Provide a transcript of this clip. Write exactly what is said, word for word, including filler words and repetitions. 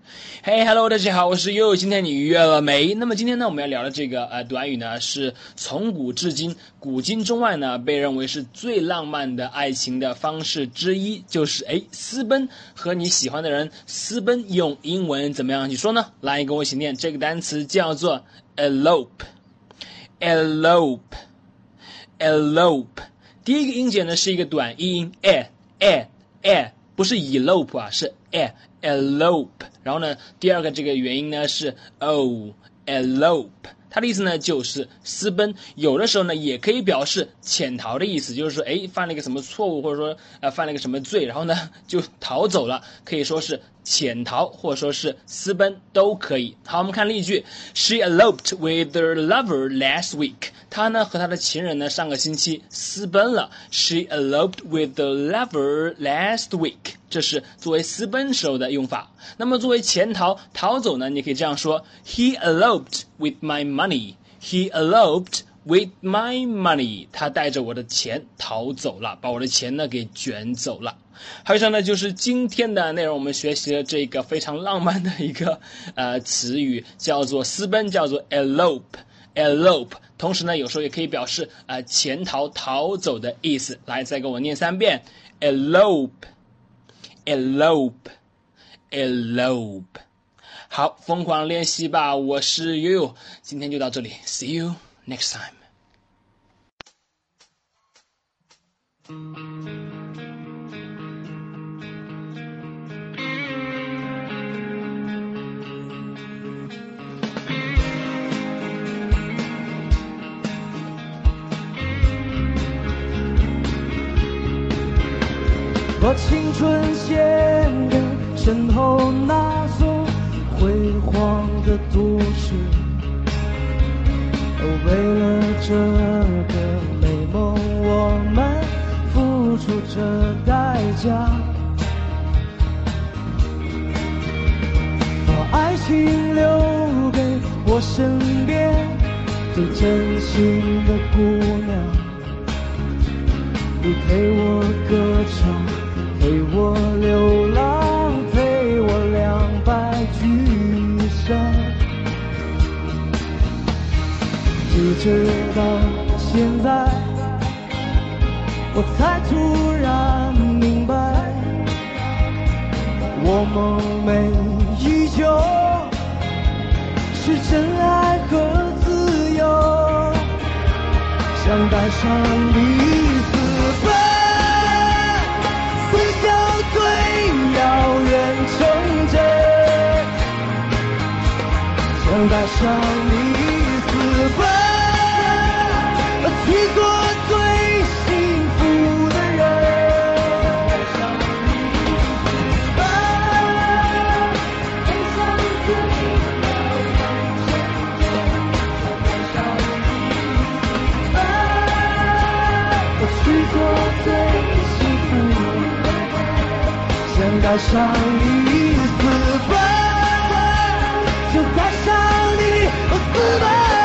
嘿、hey, hello， 大家好，我是悠悠。今天你愉悦了没？那么今天呢，我们要聊的这个呃短语呢，是从古至今，古今中外呢，被认为是最浪漫的爱情的方式之一，就是哎私奔，和你喜欢的人私奔，用英文怎么样去说呢？来跟我一起念这个单词，叫做 elope，elope，elope。第一个音节呢是一个短音 e e e， 不是 elope 啊，是 e。elope， 然后呢，第二个这个元音呢是 o elope， 它的意思呢就是私奔，有的时候呢也可以表示潜逃的意思，就是说哎犯了一个什么错误，或者说呃犯了一个什么罪，然后呢就逃走了，可以说是潜逃或者说是私奔都可以。好，我们看例句 She eloped with her lover last week， 她呢和她的情人呢上个星期私奔了。 She eloped with the lover last week， 这是作为私奔时候的用法。那么作为潜逃逃走呢，你可以这样说 He eloped with my money， He eloped with my money， 他带着我的钱逃走了，把我的钱呢给卷走了。还有上呢就是今天的内容，我们学习了这个非常浪漫的一个呃词语，叫做私奔，叫做 elope elope， 同时呢有时候也可以表示呃潜逃逃走的意思。来，再跟我念三遍 elope elope elope。 好，疯狂练习吧，我是悠悠，今天就到这里， See you next time。 把青春献给身后那座辉煌的都市，为了这个美梦我们付出着代价，把爱情留给我身边最真心的姑娘，你陪我歌唱，陪我流浪，陪我两败俱伤，一直到现在我才突然明白，我梦寐已久是真爱和自由，想带上你私奔，最遥远城镇，想带上你私奔，去做最幸福的人。去做最幸福的人，想带上你私奔，就带上你私奔。